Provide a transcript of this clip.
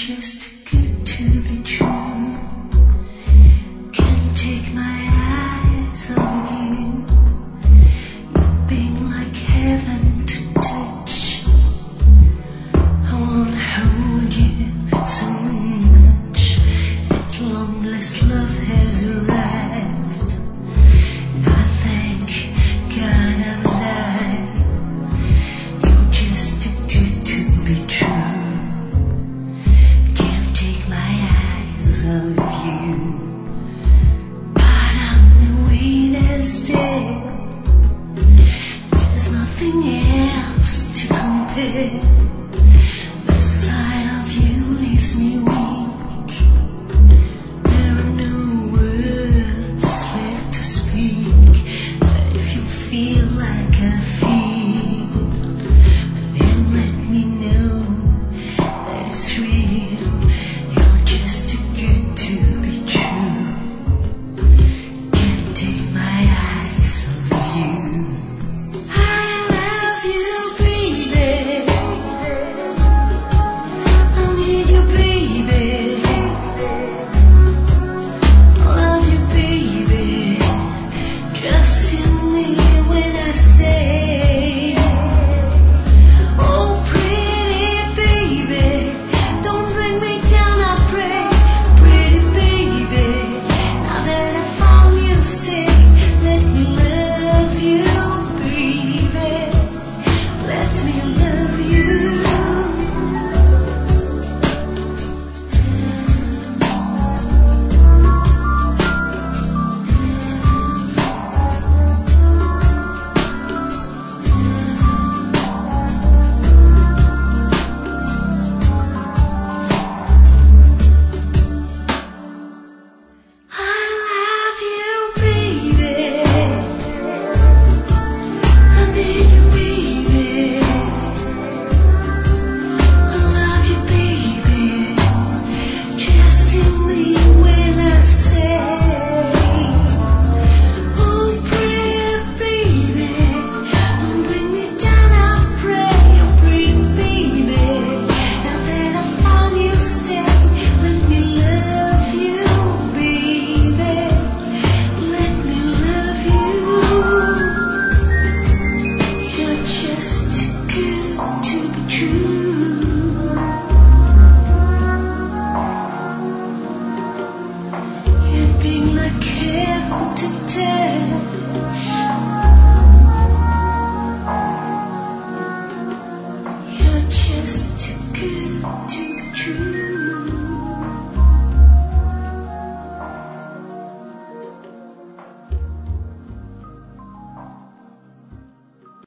just good to be true. Can't take my eyes off you. You've been like heaven to touch. I wanna hold you so much. At long last love has arrived, and I thank God I'm alive. You're just too good to be true. Can't take my eyes off you. But I'm the way that stay. There's nothing else to compare. The sight of you leaves me weak. There are no words left to speak. But if you feel like I feel, then let me know that it's real. You're just too good to be true. Can't take my eyes off you. I love you, baby. I need you, baby. I love you, baby. Trust in me when I say, oh pretty baby, don't bring me down, I pray. Pretty baby, now that I found you, say, let me love you, baby. Let me love you. I love you, baby. I need you, baby. I love you, baby. Trust in me when I say, oh pretty baby, don't bring me down, I pray. Oh pretty baby, now that I found you, stay. Let me love you, baby. Let me love you. You're just too good to be true. You've been like heaven to touch. You're just too good to be true.